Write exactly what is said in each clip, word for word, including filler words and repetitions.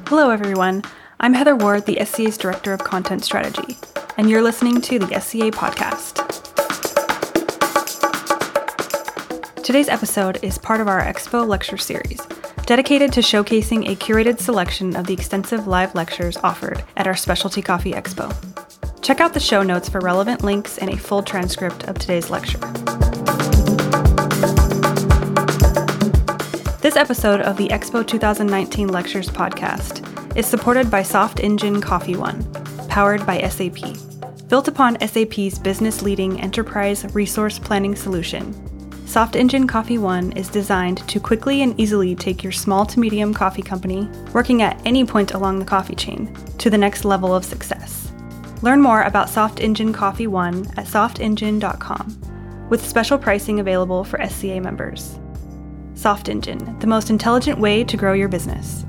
Hello, everyone. I'm Heather Ward, the S C A's Director of Content Strategy, and you're listening to the S C A Podcast. Today's episode is part of our Expo lecture series, dedicated to showcasing a curated selection of the extensive live lectures offered at our Specialty Coffee Expo. Check out the show notes for relevant links and a full transcript of today's lecture. This episode of the Expo twenty nineteen Lectures podcast is supported by Soft Engine Coffee One, powered by S A P. Built upon S A P's business-leading enterprise resource planning solution, Soft Engine Coffee One is designed to quickly and easily take your small to medium coffee company, working at any point along the coffee chain, to the next level of success. Learn more about Soft Engine Coffee One at soft engine dot com, with special pricing available for S C A members. Soft Engine, the most intelligent way to grow your business.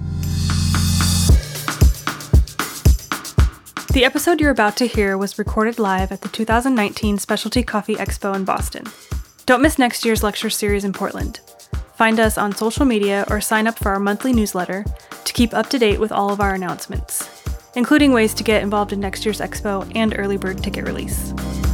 The episode you're about to hear was recorded live at the two thousand nineteen Specialty Coffee Expo in Boston. Don't miss next year's lecture series in Portland. Find us on social media or sign up for our monthly newsletter to keep up to date with all of our announcements, including ways to get involved in next year's expo and early bird ticket release.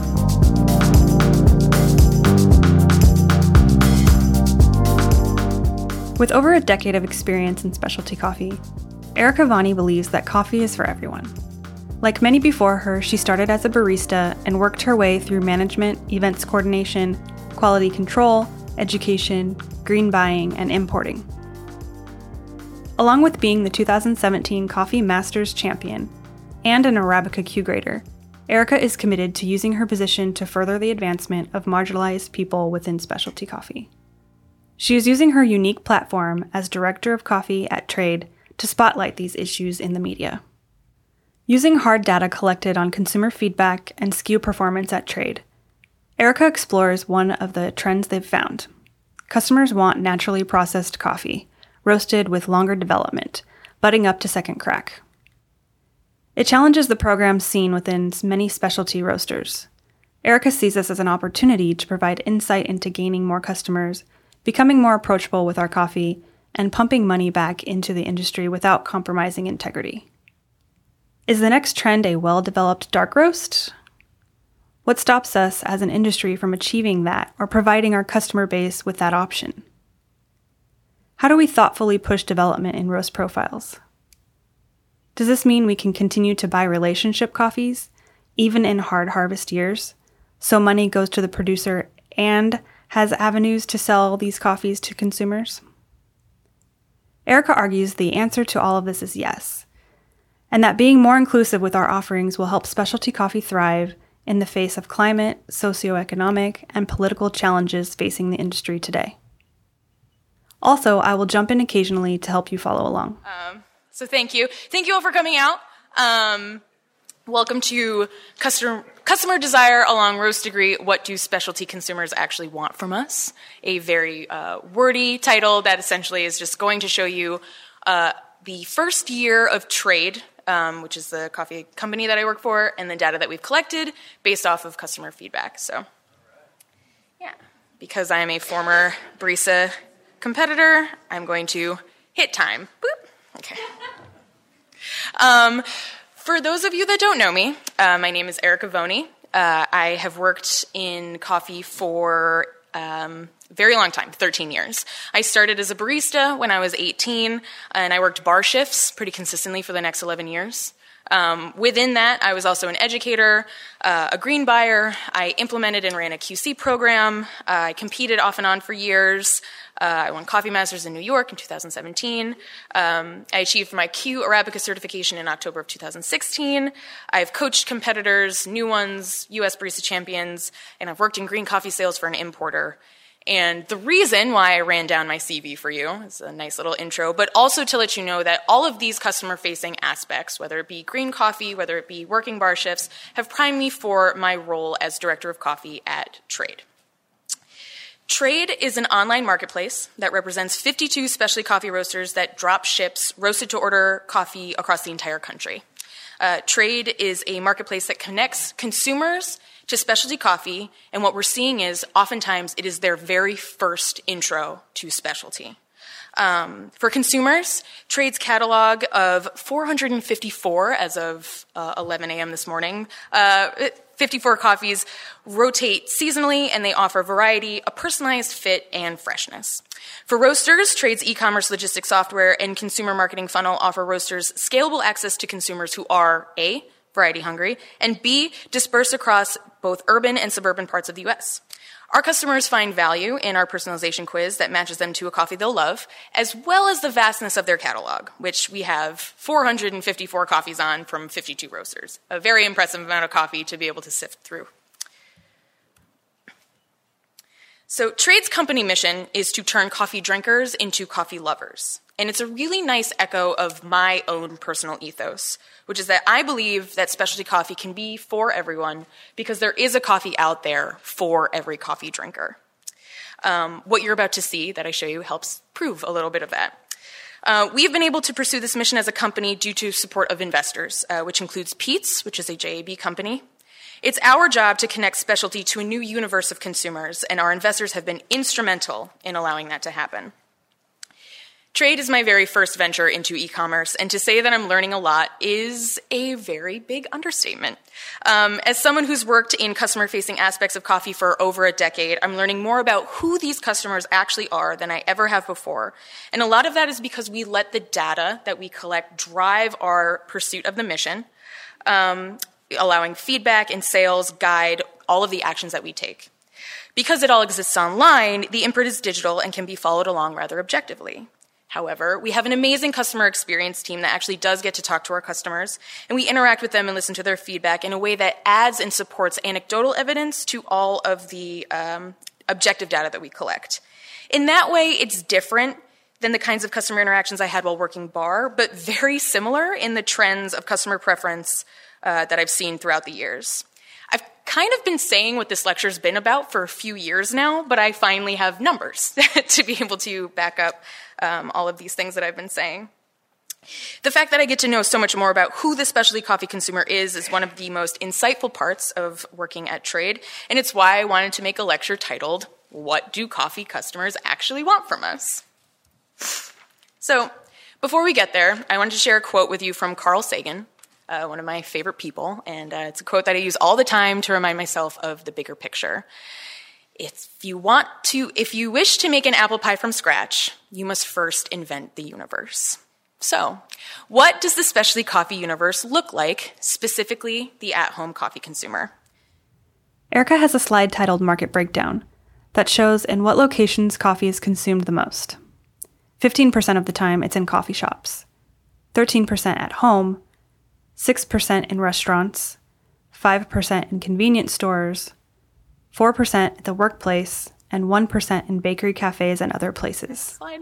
With over a decade of experience in specialty coffee, Erica Vani believes that coffee is for everyone. Like many before her, she started as a barista and worked her way through management, events coordination, quality control, education, green buying, and importing. Along with being the two thousand seventeen Coffee Masters champion and an Arabica Q grader, Erica is committed to using her position to further the advancement of marginalized people within specialty coffee. She is using her unique platform as Director of Coffee at Trade to spotlight these issues in the media. Using hard data collected on consumer feedback and S K U performance at Trade, Erica explores one of the trends they've found. Customers want naturally processed coffee, roasted with longer development, budding up to second crack. It challenges the programs seen within many specialty roasters. Erica sees this as an opportunity to provide insight into gaining more customers, becoming more approachable with our coffee, and pumping money back into the industry without compromising integrity. Is the next trend a well-developed dark roast? What stops us as an industry from achieving that or providing our customer base with that option? How do we thoughtfully push development in roast profiles? Does this mean we can continue to buy relationship coffees, even in hard harvest years, so money goes to the producer and has avenues to sell these coffees to consumers? Erica argues the answer to all of this is yes, and that being more inclusive with our offerings will help specialty coffee thrive in the face of climate, socioeconomic, and political challenges facing the industry today. Also, I will jump in occasionally to help you follow along. Um, so thank you. Thank you all for coming out. Um, welcome to Customer Customer Desire Along Roast Degree, What Do Specialty Consumers Actually Want From Us? A very uh, wordy title that essentially is just going to show you uh, the first year of Trade, um, which is the coffee company that I work for, and the data that we've collected based off of customer feedback. So, yeah, because I am a former barista competitor, I'm going to hit time. Boop. Okay. Um, For those of you that don't know me, uh, my name is Erica Vani. Uh, I have worked in coffee for um, a very long time, thirteen years. I started as a barista when I was eighteen, and I worked bar shifts pretty consistently for the next eleven years. Um, within that, I was also an educator, uh, a green buyer. I implemented and ran a Q C program. Uh, I competed off and on for years. Uh, I won Coffee Masters in New York in two thousand seventeen. Um, I achieved my Q Arabica certification in October of two thousand sixteen. I've coached competitors, new ones, U S Barista Champions, and I've worked in green coffee sales for an importer. And the reason why I ran down my C V for you is a nice little intro, but also to let you know that all of these customer-facing aspects, whether it be green coffee, whether it be working bar shifts, have primed me for my role as Director of Coffee at Trade. Trade is an online marketplace that represents fifty-two specialty coffee roasters that drop ships roasted-to-order coffee across the entire country. Uh, Trade is a marketplace that connects consumers to specialty coffee, and what we're seeing is oftentimes it is their very first intro to specialty. Um, for consumers, Trade's catalog of four hundred fifty-four, as of uh, eleven a.m. this morning, uh, fifty-four coffees rotate seasonally, and they offer variety, a personalized fit, and freshness. For roasters, Trade's e-commerce logistics software and consumer marketing funnel offer roasters scalable access to consumers who are A, variety hungry, and B, dispersed across both urban and suburban parts of the U S. Our customers find value in our personalization quiz that matches them to a coffee they'll love, as well as the vastness of their catalog, which we have four hundred fifty-four coffees on from fifty-two roasters. A very impressive amount of coffee to be able to sift through. So Trade's company mission is to turn coffee drinkers into coffee lovers. And it's a really nice echo of my own personal ethos, which is that I believe that specialty coffee can be for everyone because there is a coffee out there for every coffee drinker. Um, what you're about to see that I show you helps prove a little bit of that. Uh, we've been able to pursue this mission as a company due to support of investors, uh, which includes Peet's, which is a J A B company. It's our job to connect specialty to a new universe of consumers, and our investors have been instrumental in allowing that to happen. Trade is my very first venture into e-commerce, and to say that I'm learning a lot is a very big understatement. Um, as someone who's worked in customer-facing aspects of coffee for over a decade, I'm learning more about who these customers actually are than I ever have before. And a lot of that is because we let the data that we collect drive our pursuit of the mission, um, allowing feedback and sales guide all of the actions that we take. Because it all exists online, the imprint is digital and can be followed along rather objectively. However, we have an amazing customer experience team that actually does get to talk to our customers, and we interact with them and listen to their feedback in a way that adds and supports anecdotal evidence to all of the um, objective data that we collect. In that way, it's different than the kinds of customer interactions I had while working bar, but very similar in the trends of customer preference uh, that I've seen throughout the years. I've kind of been saying what this lecture's been about for a few years now, but I finally have numbers to be able to back up um, all of these things that I've been saying. The fact that I get to know so much more about who the specialty coffee consumer is is one of the most insightful parts of working at Trade, and it's why I wanted to make a lecture titled, "What Do Coffee Customers Actually Want From Us?" So, before we get there, I wanted to share a quote with you from Carl Sagan, Uh, one of my favorite people, and uh, it's a quote that I use all the time to remind myself of the bigger picture. If you want to, if you wish to make an apple pie from scratch, you must first invent the universe. So, what does the specialty coffee universe look like, specifically the at-home coffee consumer? Erica has a slide titled Market Breakdown that shows in what locations coffee is consumed the most. fifteen percent of the time it's in coffee shops, thirteen percent at home, six percent in restaurants, five percent in convenience stores, four percent at the workplace, and one percent in bakery cafes and other places. Slide.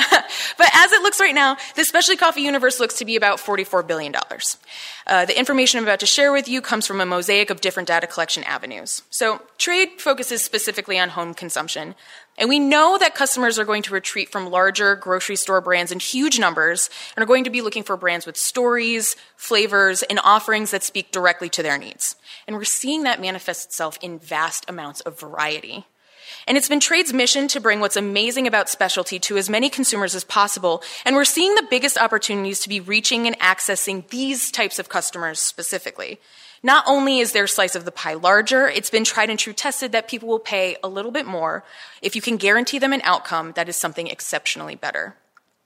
But as it looks right now, the specialty coffee universe looks to be about forty-four billion dollars. Uh, the information I'm about to share with you comes from a mosaic of different data collection avenues. So Trade focuses specifically on home consumption, and we know that customers are going to retreat from larger grocery store brands in huge numbers and are going to be looking for brands with stories, flavors, and offerings that speak directly to their needs. And we're seeing that manifest itself in vast amounts of variety. And it's been Trade's mission to bring what's amazing about specialty to as many consumers as possible, and we're seeing the biggest opportunities to be reaching and accessing these types of customers specifically. Not only is their slice of the pie larger, it's been tried and true tested that people will pay a little bit more if you can guarantee them an outcome that is something exceptionally better.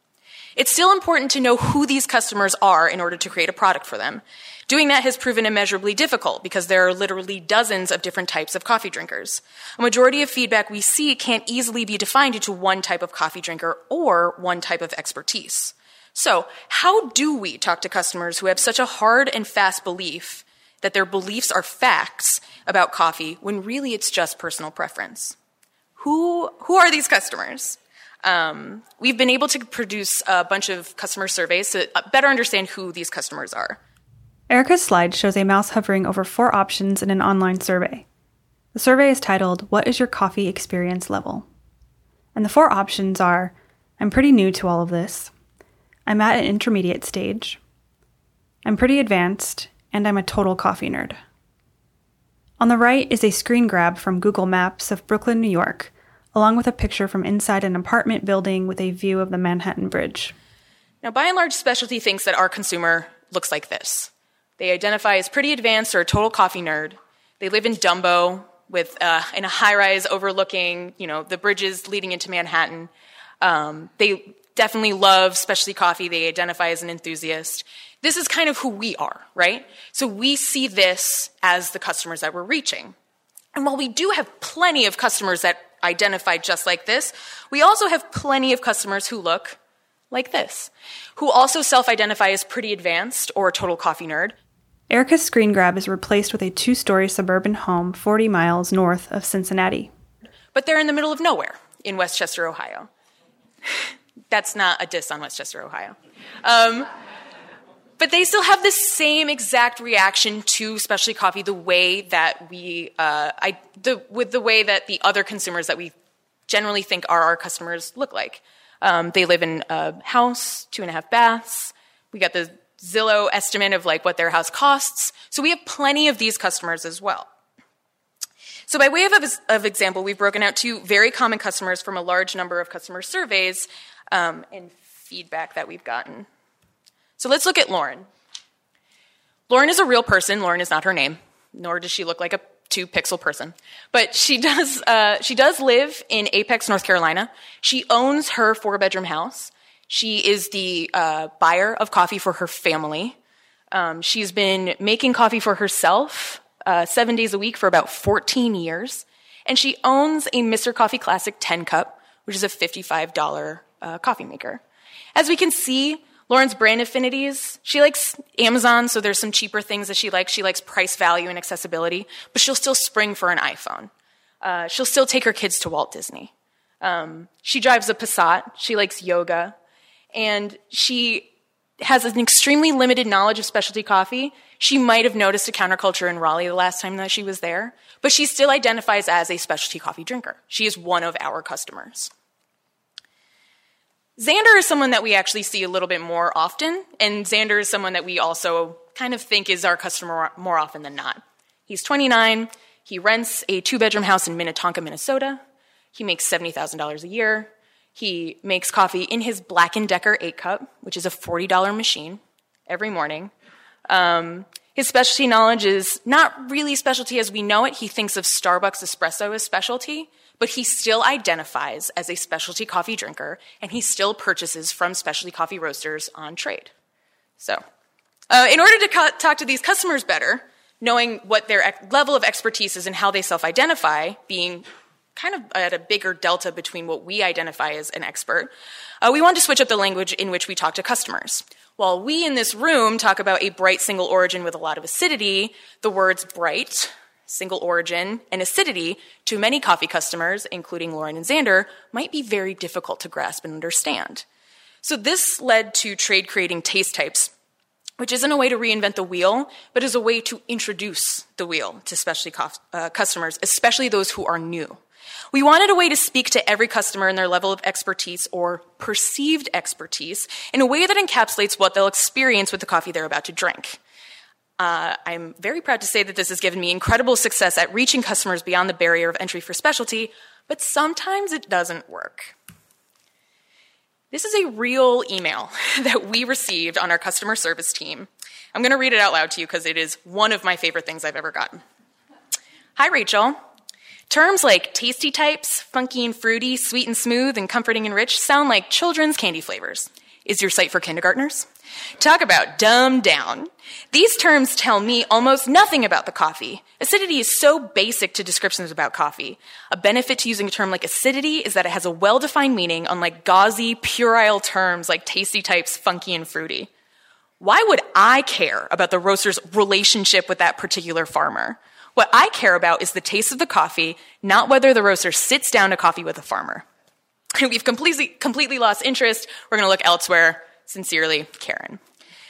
It's still important to know who these customers are in order to create a product for them. Doing that has proven immeasurably difficult because there are literally dozens of different types of coffee drinkers. A majority of feedback we see can't easily be defined into one type of coffee drinker or one type of expertise. So, how do we talk to customers who have such a hard and fast belief that their beliefs are facts about coffee when really it's just personal preference? Who, who are these customers? Um, we've been able to produce a bunch of customer surveys to better understand who these customers are. Erica's slide shows a mouse hovering over four options in an online survey. The survey is titled, "What is your coffee experience level?" And the four options are, "I'm pretty new to all of this," "I'm at an intermediate stage," "I'm pretty advanced," and "I'm a total coffee nerd." On the right is a screen grab from Google Maps of Brooklyn, New York, along with a picture from inside an apartment building with a view of the Manhattan Bridge. Now, by and large, Specialty thinks that our consumer looks like this. They identify as pretty advanced or a total coffee nerd. They live in Dumbo with uh, in a high-rise overlooking, you know, the bridges leading into Manhattan. Um, they definitely love specialty coffee. They identify as an enthusiast. This is kind of who we are, right? So we see this as the customers that we're reaching. And while we do have plenty of customers that identify just like this, we also have plenty of customers who look like this, who also self-identify as pretty advanced or a total coffee nerd. Erica's screen grab is replaced with a two-story suburban home forty miles north of Cincinnati. But they're in the middle of nowhere in Westchester, Ohio. That's not a diss on Westchester, Ohio. Um, but they still have the same exact reaction to specialty coffee, the way that we, uh, I, the, with the way that the other consumers that we generally think are our customers look like. Um, they live in a house, two and a half baths. We got the Zillow estimate of like what their house costs. So we have plenty of these customers as well. So by way of, of example, we've broken out two very common customers from a large number of customer surveys um, and feedback that we've gotten. So let's look at Lauren. Lauren is a real person. Lauren is not her name, nor does she look like a two-pixel person. But she does, uh, she does live in Apex, North Carolina. She owns her four-bedroom house. She is the uh, buyer of coffee for her family. Um, she's been making coffee for herself uh, seven days a week for about fourteen years. And she owns a Mister Coffee Classic ten cup, which is a fifty-five dollars uh, coffee maker. As we can see, Lauren's brand affinities, she likes Amazon, so there's some cheaper things that she likes. She likes price, value, and accessibility, but she'll still spring for an iPhone. Uh, she'll still take her kids to Walt Disney. Um, she drives a Passat. She likes yoga. And she has an extremely limited knowledge of specialty coffee. She might have noticed a counterculture in Raleigh the last time that she was there, but she still identifies as a specialty coffee drinker. She is one of our customers. Xander is someone that we actually see a little bit more often, and Xander is someone that we also kind of think is our customer more often than not. He's twenty-nine. He rents a two-bedroom house in Minnetonka, Minnesota. He makes seventy thousand dollars a year. He makes coffee in his Black and Decker eight cup, which is a forty dollars machine, every morning. Um, his specialty knowledge is not really specialty as we know it. He thinks of Starbucks espresso as specialty, but he still identifies as a specialty coffee drinker, and he still purchases from specialty coffee roasters on trade. So, uh, in order to co- talk to these customers better, knowing what their ex- level of expertise is and how they self-identify, being kind of at a bigger delta between what we identify as an expert, uh, we want to switch up the language in which we talk to customers. While we in this room talk about a bright single origin with a lot of acidity, the words bright, single origin, and acidity to many coffee customers, including Lauren and Xander, might be very difficult to grasp and understand. So this led to trade creating taste types, which isn't a way to reinvent the wheel, but is a way to introduce the wheel to specialty cof- uh, customers, especially those who are new. We wanted a way to speak to every customer and their level of expertise or perceived expertise in a way that encapsulates what they'll experience with the coffee they're about to drink. Uh, I'm very proud to say that this has given me incredible success at reaching customers beyond the barrier of entry for specialty, but sometimes it doesn't work. This is a real email that we received on our customer service team. I'm going to read it out loud to you because it is one of my favorite things I've ever gotten. Hi, Rachel. Terms like tasty types, funky and fruity, sweet and smooth, and comforting and rich sound like children's candy flavors. Is your site for kindergartners? Talk about dumbed down. These terms tell me almost nothing about the coffee. Acidity is so basic to descriptions about coffee. A benefit to using a term like acidity is that it has a well-defined meaning, unlike gauzy, puerile terms like tasty types, funky, and fruity. Why would I care about the roaster's relationship with that particular farmer? What I care about is the taste of the coffee, not whether the roaster sits down to coffee with a farmer. We've completely, completely lost interest. We're going to look elsewhere. Sincerely, Karen.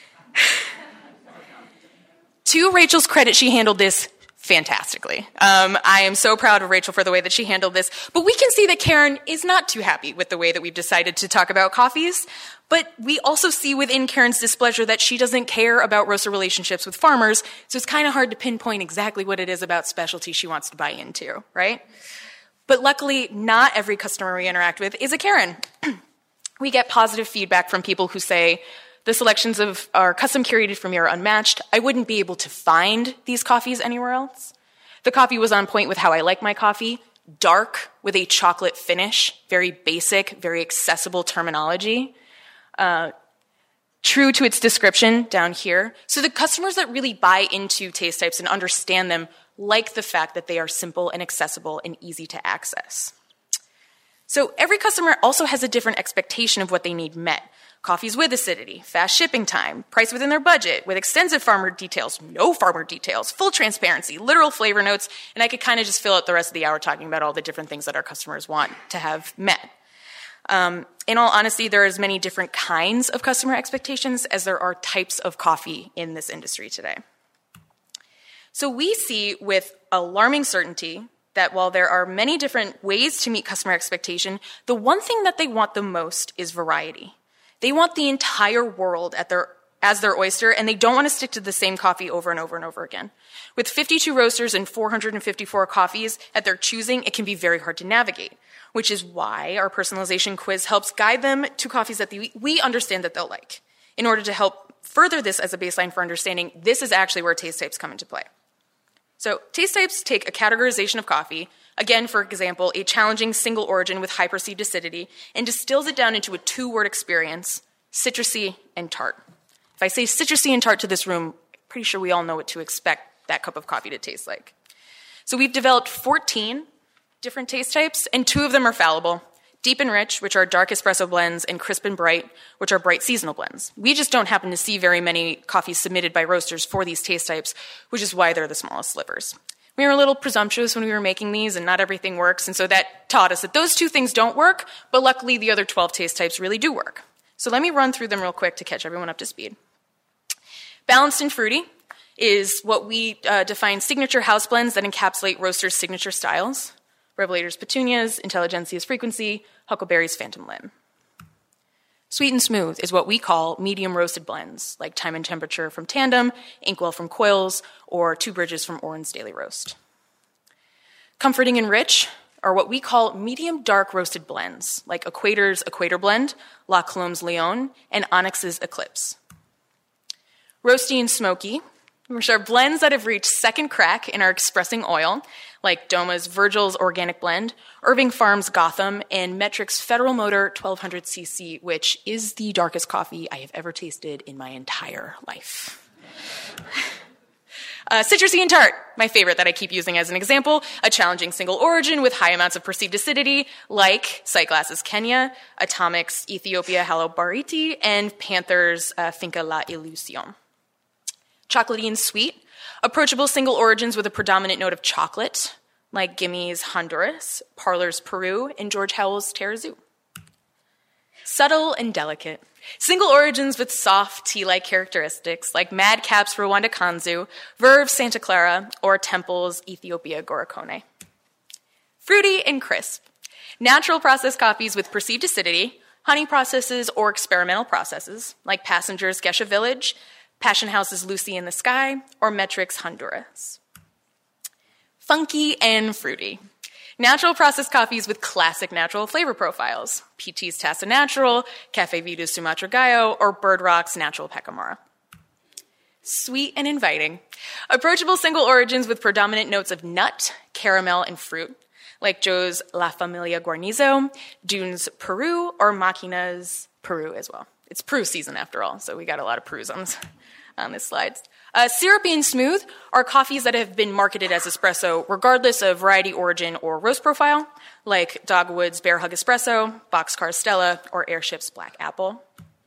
To Rachel's credit, she handled this fantastically. Um, I am so proud of Rachel for the way that she handled this. But we can see that Karen is not too happy with the way that we've decided to talk about coffees. But we also see within Karen's displeasure that she doesn't care about roaster relationships with farmers, so it's kind of hard to pinpoint exactly what it is about specialty she wants to buy into, right? But luckily, not every customer we interact with is a Karen. We get positive feedback from people who say, the selections of are custom curated for me are unmatched. I wouldn't be able to find these coffees anywhere else. The coffee was on point with how I like my coffee, dark with a chocolate finish, very basic, very accessible terminology, uh, true to its description down here. So the customers that really buy into taste types and understand them like the fact that they are simple and accessible and easy to access. So every customer also has a different expectation of what they need met. Coffees with acidity, fast shipping time, price within their budget, with extensive farmer details, no farmer details, full transparency, literal flavor notes, and I could kind of just fill out the rest of the hour talking about all the different things that our customers want to have met. Um, in all honesty, there are as many different kinds of customer expectations as there are types of coffee in this industry today. So we see with alarming certainty that while there are many different ways to meet customer expectation, the one thing that they want the most is variety. They want the entire world at their, as their oyster, and they don't want to stick to the same coffee over and over and over again. With fifty-two roasters and four hundred fifty-four coffees at their choosing, it can be very hard to navigate, which is why our personalization quiz helps guide them to coffees that they, we understand that they'll like. In order to help further this as a baseline for understanding, this is actually where taste types come into play. So taste types take a categorization of coffee, again, for example, a challenging single origin with high perceived acidity, and distills it down into a two-word experience, citrusy and tart. If I say citrusy and tart to this room, I'm pretty sure we all know what to expect that cup of coffee to taste like. So we've developed fourteen different taste types, and two of them are fallible. Deep and rich, which are dark espresso blends, and crisp and bright, which are bright seasonal blends. We just don't happen to see very many coffees submitted by roasters for these taste types, which is why they're the smallest slivers. We were a little presumptuous when we were making these, and not everything works, and so that taught us that those two things don't work, but luckily the other twelve taste types really do work. So let me run through them real quick to catch everyone up to speed. Balanced and fruity is what we uh, define signature house blends that encapsulate roasters' signature styles. Revelator's Petunias, Intelligentsia's Frequency, Huckleberry's Phantom Limb. Sweet and smooth is what we call medium roasted blends, like Time and Temperature from Tandem, Inkwell from Coils, or Two Bridges from Orin's Daily Roast. Comforting and rich are what we call medium dark roasted blends, like Equator's Equator Blend, La Colombe's Leon, and Onyx's Eclipse. Roasty and smoky, which are blends that have reached second crack and are expressing oil, like Doma's Virgil's Organic Blend, Irving Farms Gotham, and Metric's Federal Motor twelve hundred C C, which is the darkest coffee I have ever tasted in my entire life. Uh, citrusy and tart, my favorite that I keep using as an example, a challenging single origin with high amounts of perceived acidity, like Sightglass's Kenya, Atomic's Ethiopia Halobariti, and Panther's uh, Finca La Ilusión. Chocolatey and sweet, approachable single origins with a predominant note of chocolate, like Gimme's Honduras, Parlor's Peru, and George Howell's Terrazoo. Subtle and delicate, single origins with soft tea-like characteristics, like Madcap's Rwanda Kanzu, Verve's Santa Clara, or Temple's Ethiopia Gorokone. Fruity and crisp, natural processed coffees with perceived acidity, honey processes or experimental processes, like Passenger's Gesha Village, Passion House's Lucy in the Sky, or Metric's Honduras. Funky and fruity. Natural processed coffees with classic natural flavor profiles. P T's Tasta Natural, Cafe Vito's Sumatra Gallo, or Bird Rock's Natural Pacamara. Sweet and inviting. Approachable single origins with predominant notes of nut, caramel, and fruit, like Joe's La Familia Guarnizo, Dune's Peru, or Machina's Peru as well. It's Peru season after all, so we got a lot of Perus on this, on this slide. Uh, syrupy and smooth are coffees that have been marketed as espresso regardless of variety, origin, or roast profile, like Dogwood's Bear Hug Espresso, Boxcar Stella, or Airship's Black Apple.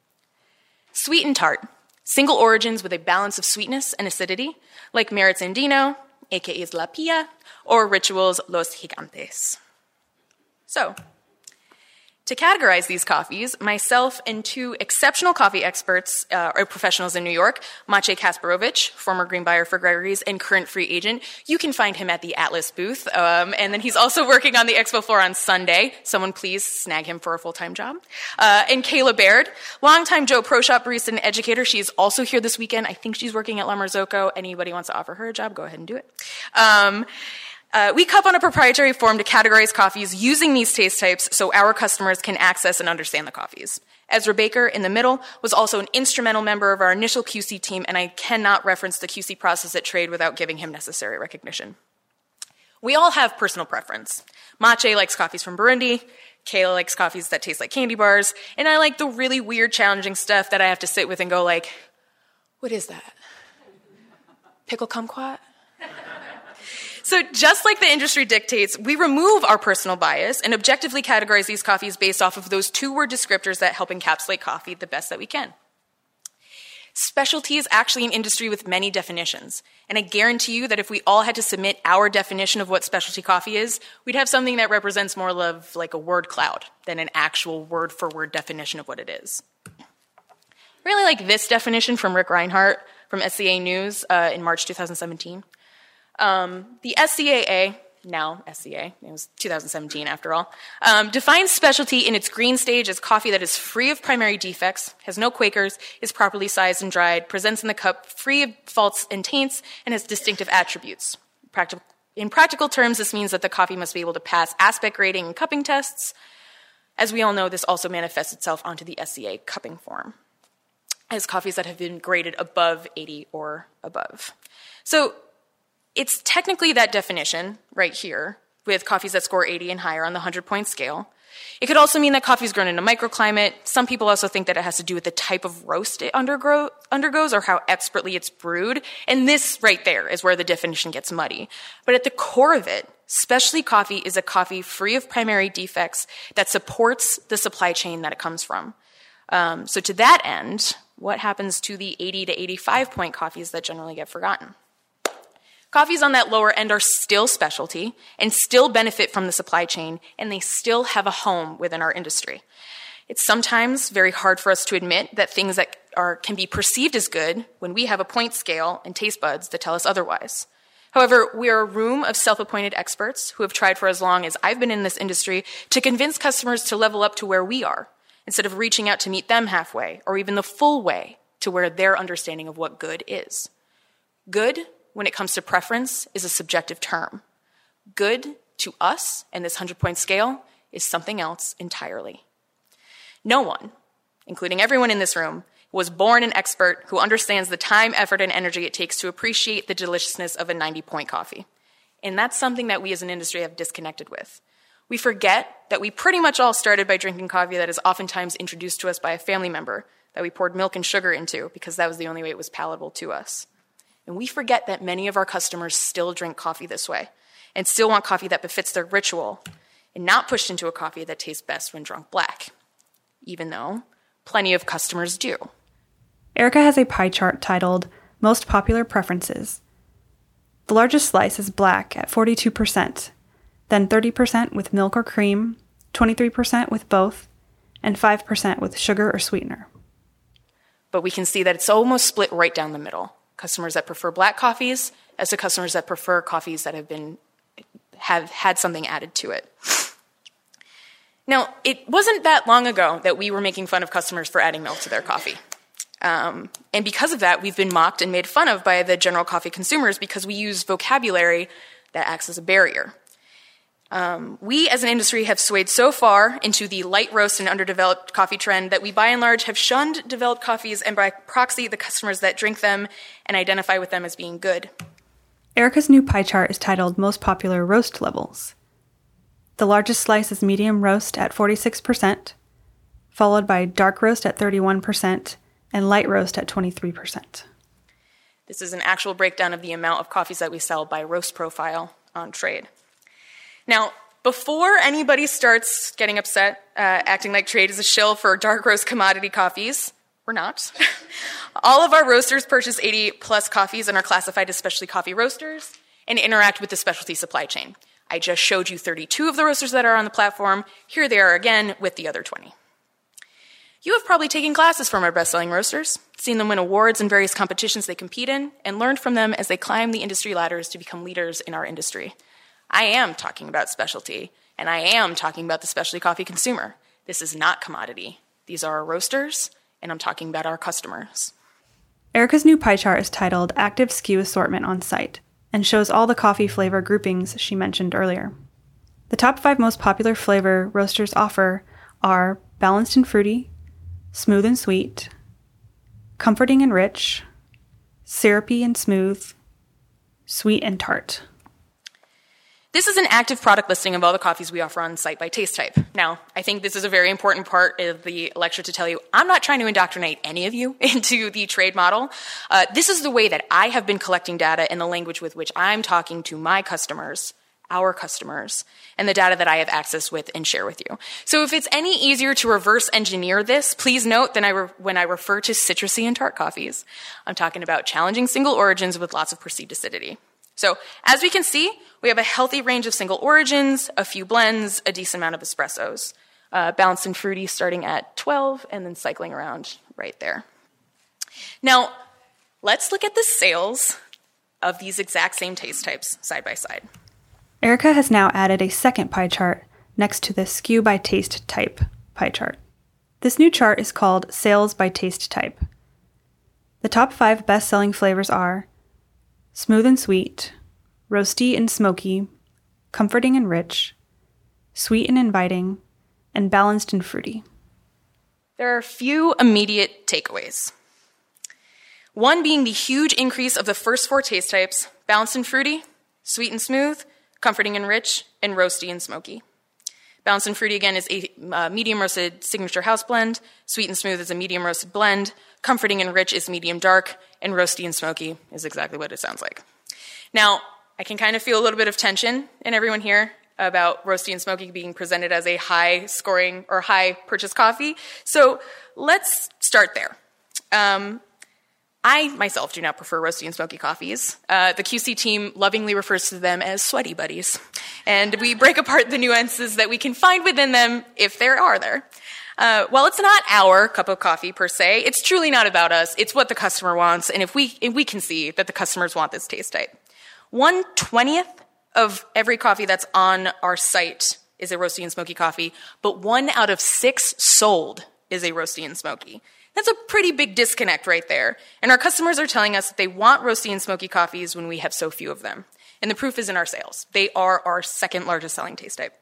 Sweet and tart, single origins with a balance of sweetness and acidity, like Merit's Andino, A K A's La Pia, or Ritual's Los Gigantes. So, to categorize these coffees, myself and two exceptional coffee experts, uh, or professionals in New York, Maciej Kasparovich, former green buyer for Gregory's and current free agent. You can find him at the Atlas booth. Um, and then he's also working on the expo floor on Sunday. Someone please snag him for a full-time job. Uh, and Kayla Baird, longtime Joe Pro Shop barista and educator. She's also here this weekend. I think she's working at La Marzocco. Anybody wants to offer her a job, go ahead and do it. Um, Uh, we cup on a proprietary form to categorize coffees using these taste types so our customers can access and understand the coffees. Ezra Baker, in the middle, was also an instrumental member of our initial Q C team, and I cannot reference the Q C process at Trade without giving him necessary recognition. We all have personal preference. Mache likes coffees from Burundi, Kayla likes coffees that taste like candy bars, and I like the really weird, challenging stuff that I have to sit with and go like, what is that? Pickle kumquat? So just like the industry dictates, we remove our personal bias and objectively categorize these coffees based off of those two-word descriptors that help encapsulate coffee the best that we can. Specialty is actually an industry with many definitions, and I guarantee you that if we all had to submit our definition of what specialty coffee is, we'd have something that represents more of like a word cloud than an actual word-for-word definition of what it is. I really like this definition from Rick Reinhart from S C A News uh, in March two thousand seventeen. Um, the S C A A, now S C A, it was two thousand seventeen after all, um, defines specialty in its green stage as coffee that is free of primary defects, has no Quakers, is properly sized and dried, presents in the cup free of faults and taints, and has distinctive attributes. Practical, in practical terms, this means that the coffee must be able to pass aspect grading and cupping tests. As we all know, this also manifests itself onto the S C A cupping form as coffees that have been graded above eighty or above. So it's technically that definition right here with coffees that score eighty and higher on the hundred-point scale. It could also mean that coffee is grown in a microclimate. Some people also think that it has to do with the type of roast it undergo- undergoes or how expertly it's brewed. And this right there is where the definition gets muddy. But at the core of it, specialty coffee is a coffee free of primary defects that supports the supply chain that it comes from. Um, so to that end, what happens to the eighty to eighty-five point coffees that generally get forgotten? Coffees on that lower end are still specialty and still benefit from the supply chain, and they still have a home within our industry. It's sometimes very hard for us to admit that things that are, can be perceived as good when we have a point scale and taste buds that tell us otherwise. However, we are a room of self-appointed experts who have tried for as long as I've been in this industry to convince customers to level up to where we are, instead of reaching out to meet them halfway or even the full way to where their understanding of what good is. Good, when it comes to preference, is a subjective term. Good to us and this hundred-point scale is something else entirely. No one, including everyone in this room, was born an expert who understands the time, effort, and energy it takes to appreciate the deliciousness of a ninety-point coffee. And that's something that we as an industry have disconnected with. We forget that we pretty much all started by drinking coffee that is oftentimes introduced to us by a family member that we poured milk and sugar into because that was the only way it was palatable to us. And we forget that many of our customers still drink coffee this way and still want coffee that befits their ritual and not pushed into a coffee that tastes best when drunk black, even though plenty of customers do. Erica has a pie chart titled Most Popular Preferences. The largest slice is black at forty-two percent, then thirty percent with milk or cream, twenty-three percent with both, and five percent with sugar or sweetener. But we can see that it's almost split right down the middle. Customers that prefer black coffees as to customers that prefer coffees that have been have had something added to it. Now, it wasn't that long ago that we were making fun of customers for adding milk to their coffee. Um, and because of that, we've been mocked and made fun of by the general coffee consumers because we use vocabulary that acts as a barrier. Um, we, as an industry, have swayed so far into the light roast and underdeveloped coffee trend that we, by and large, have shunned developed coffees and, by proxy, the customers that drink them and identify with them as being good. Erica's new pie chart is titled Most Popular Roast Levels. The largest slice is medium roast at forty-six percent, followed by dark roast at thirty-one percent, and light roast at twenty-three percent. This is an actual breakdown of the amount of coffees that we sell by roast profile on Trade. Now, before anybody starts getting upset, uh, acting like Trade is a shill for dark roast commodity coffees, we're not. All of our roasters purchase eighty plus coffees and are classified as specialty coffee roasters and interact with the specialty supply chain. I just showed you thirty-two of the roasters that are on the platform. Here they are again with the other twenty. You have probably taken classes from our best-selling roasters, seen them win awards in various competitions they compete in, and learned from them as they climb the industry ladders to become leaders in our industry. I am talking about specialty, and I am talking about the specialty coffee consumer. This is not commodity. These are our roasters, and I'm talking about our customers. Erica's new pie chart is titled Active S K U Assortment on Site. and shows all the coffee flavor groupings she mentioned earlier. The top five most popular flavor roasters offer are balanced and fruity, smooth and sweet, comforting and rich, syrupy and smooth, sweet and tart. This is an active product listing of all the coffees we offer on site by taste type. Now, I think this is a very important part of the lecture to tell you, I'm not trying to indoctrinate any of you into the trade model. Uh, this is the way that I have been collecting data in the language with which I'm talking to my customers, our customers, and the data that I have access with and share with you. So if it's any easier to reverse engineer this, please note that I re- when I refer to citrusy and tart coffees, I'm talking about challenging single origins with lots of perceived acidity. So as we can see, we have a healthy range of single origins, a few blends, a decent amount of espressos, uh, balanced and fruity starting at twelve and then cycling around right there. Now, let's look at the sales of these exact same taste types side by side. Erica has now added a second pie chart next to the S K U by taste type pie chart. This new chart is called Sales by Taste Type. The top five best-selling flavors are smooth and sweet, roasty and smoky, comforting and rich, sweet and inviting, and balanced and fruity. There are a few immediate takeaways. One being the huge increase of the first four taste types, balanced and fruity, sweet and smooth, comforting and rich, and roasty and smoky. Balanced and fruity, again, is a uh, medium roasted signature house blend. Sweet and smooth is a medium roasted blend. Comforting and rich is medium dark. And roasty and smoky is exactly what it sounds like. Now, I can kind of feel a little bit of tension in everyone here about roasty and smoky being presented as a high scoring or high purchase coffee. So let's start there. Um, I, myself, do not prefer roasty and smoky coffees. Uh, the Q C team lovingly refers to them as sweaty buddies. And we break apart the nuances that we can find within them, if there are there. Uh, while it's not our cup of coffee per se, it's truly not about us. It's what the customer wants, and if we if we can see that the customers want this taste type. One twentieth of every coffee that's on our site is a roasty and smoky coffee, but one out of six sold is a roasty and smoky. That's a pretty big disconnect right there. And our customers are telling us that they want roasty and smoky coffees when we have so few of them. And the proof is in our sales. They are our second largest selling taste type.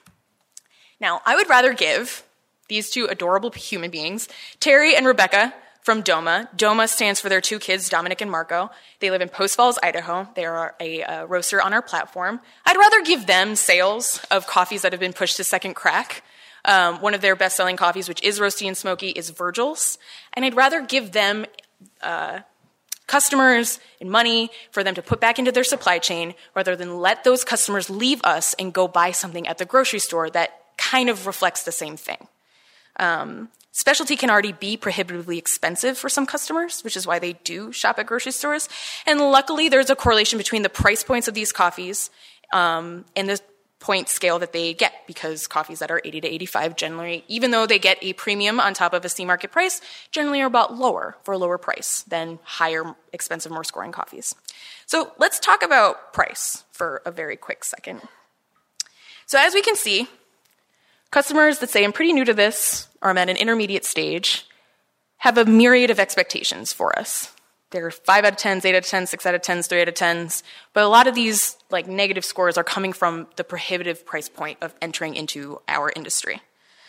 Now, I would rather give these two adorable human beings, Terry and Rebecca from Doma. Doma stands for their two kids, Dominic and Marco. They live in Post Falls, Idaho. They are a uh, roaster on our platform. I'd rather give them sales of coffees that have been pushed to second crack. Um, one of their best-selling coffees, which is roasty and smoky, is Virgil's. And I'd rather give them uh, customers and money for them to put back into their supply chain rather than let those customers leave us and go buy something at the grocery store that kind of reflects the same thing. Um, specialty can already be prohibitively expensive for some customers, which is why they do shop at grocery stores. And luckily, there's a correlation between the price points of these coffees um, and the point scale that they get, because coffees that are eighty to eighty-five generally, even though they get a premium on top of a C market price, generally are about lower for a lower price than higher, expensive, more scoring coffees. So let's talk about price for a very quick second. So as we can see, customers that say, I'm pretty new to this, or I'm at an intermediate stage, have a myriad of expectations for us. There are five out of tens, eight out of tens, six out of tens, three out of tens, but a lot of these like negative scores are coming from the prohibitive price point of entering into our industry.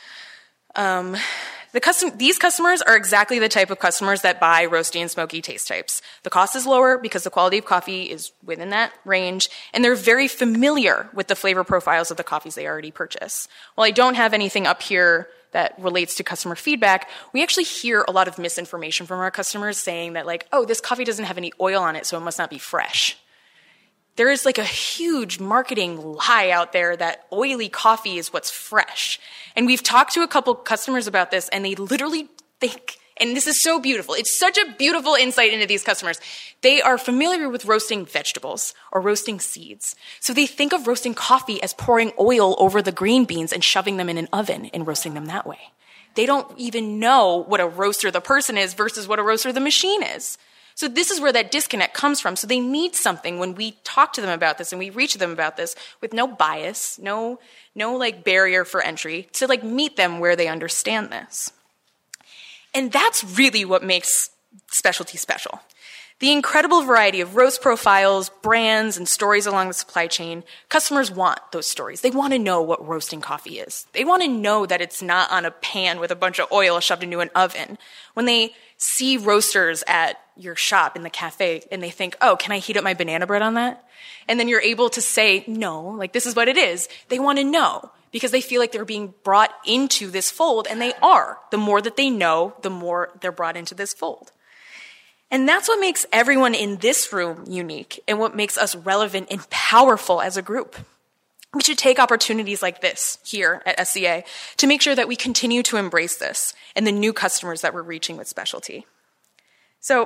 Um, the custom, these customers are exactly the type of customers that buy roasty and smoky taste types. The cost is lower because the quality of coffee is within that range, and they're very familiar with the flavor profiles of the coffees they already purchase. While I don't have anything up here that relates to customer feedback, we actually hear a lot of misinformation from our customers saying that like, oh, this coffee doesn't have any oil on it, so it must not be fresh. There is like a huge marketing lie out there that oily coffee is what's fresh. And we've talked to a couple customers about this, and they literally think, and this is so beautiful, it's such a beautiful insight into these customers. They are familiar with roasting vegetables or roasting seeds. So they think of roasting coffee as pouring oil over the green beans and shoving them in an oven and roasting them that way. They don't even know what a roaster the person is versus what a roaster the machine is. So this is where that disconnect comes from. So they need something when we talk to them about this and we reach them about this with no bias, no, no like barrier for entry, to like meet them where they understand this. And that's really what makes specialty special. The incredible variety of roast profiles, brands, and stories along the supply chain, customers want those stories. They want to know what roasting coffee is. They want to know that it's not on a pan with a bunch of oil shoved into an oven. When they see roasters at your shop in the cafe and they think, oh, can I heat up my banana bread on that? And then you're able to say, no, like this is what it is. They want to know because they feel like they're being brought into this fold, and they are. The more that they know, the more they're brought into this fold. And that's what makes everyone in this room unique and what makes us relevant and powerful as a group. We should take opportunities like this here at S C A to make sure that we continue to embrace this and the new customers that we're reaching with specialty. So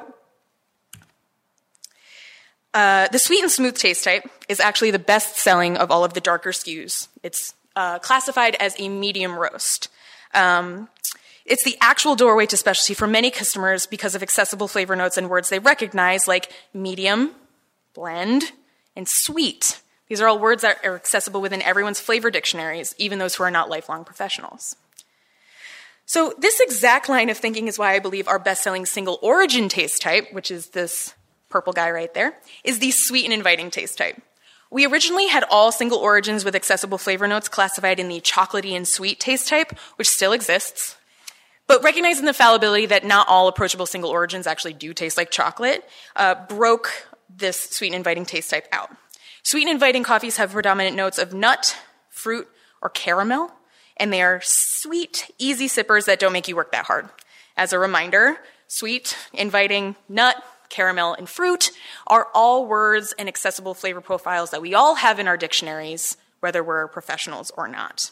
uh, the sweet and smooth taste type is actually the best selling of all of the darker S K Us. It's uh, classified as a medium roast. Um, It's the actual doorway to specialty for many customers because of accessible flavor notes and words they recognize, like medium, blend, and sweet. These are all words that are accessible within everyone's flavor dictionaries, even those who are not lifelong professionals. So this exact line of thinking is why I believe our best-selling single origin taste type, which is this purple guy right there, is the sweet and inviting taste type. We originally had all single origins with accessible flavor notes classified in the chocolatey and sweet taste type, which still exists. But recognizing the fallibility that not all approachable single origins actually do taste like chocolate, uh, broke this sweet and inviting taste type out. Sweet and inviting coffees have predominant notes of nut, fruit, or caramel, and they are sweet, easy sippers that don't make you work that hard. As a reminder, sweet, inviting, nut, caramel, and fruit are all words and accessible flavor profiles that we all have in our dictionaries, whether we're professionals or not.